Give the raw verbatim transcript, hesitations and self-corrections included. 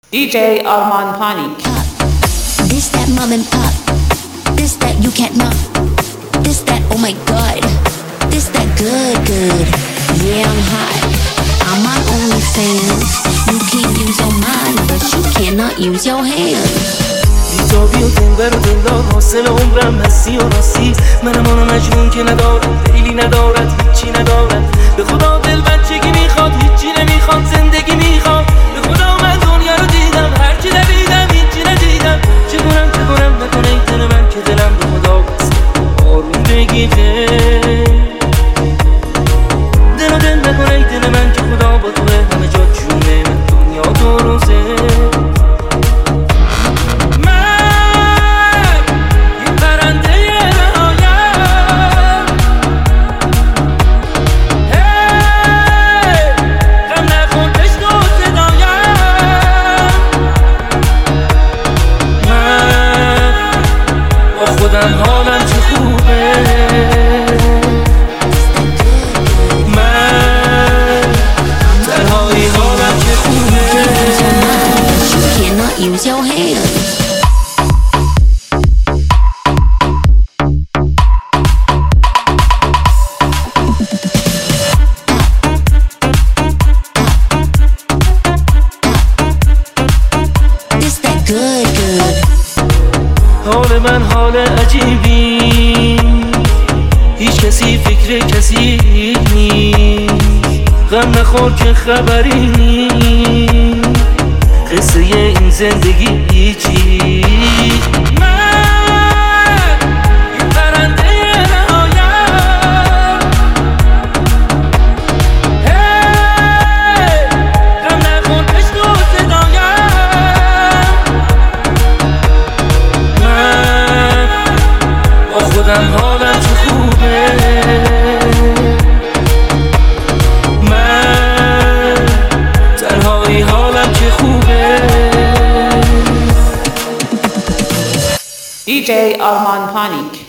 D J Arman Panik. This that mom and pop. This that you can't knock. This that oh my god. This that good good. Yeah, I'm hot. I'm on OnlyFans. You can use your mind, but you cannot use your hands. بیتابی و دلبر و دلدار حاصل عمرم هستی و راستی منم آن مجنون که ندارد دیلی ندارد هیچی ندارد به خدا دل بچگی میخواد هیچی نمیخواد زندگی میخواد به خدا من دنیا رو دیدم هرچی ندیدم هیچی ندیدم چه کنم چه کنم نکنه این دل من که دلم به خدا بست آروم بگیده دل و دل نکنه این دل من که خدا با توه همه جا جونه من دنیا دو روزه حالم چه خوبه من تنهایی حالم چه خوبه You cannot use your hands. This that good good. حال من حال عجیبی هیچ کسی فکر کسی نیست غم نخور که خبری نیست قصه این زندگی چی حالم چه خوبه من تنهایی حالم چه خوبه D J Arman Panik.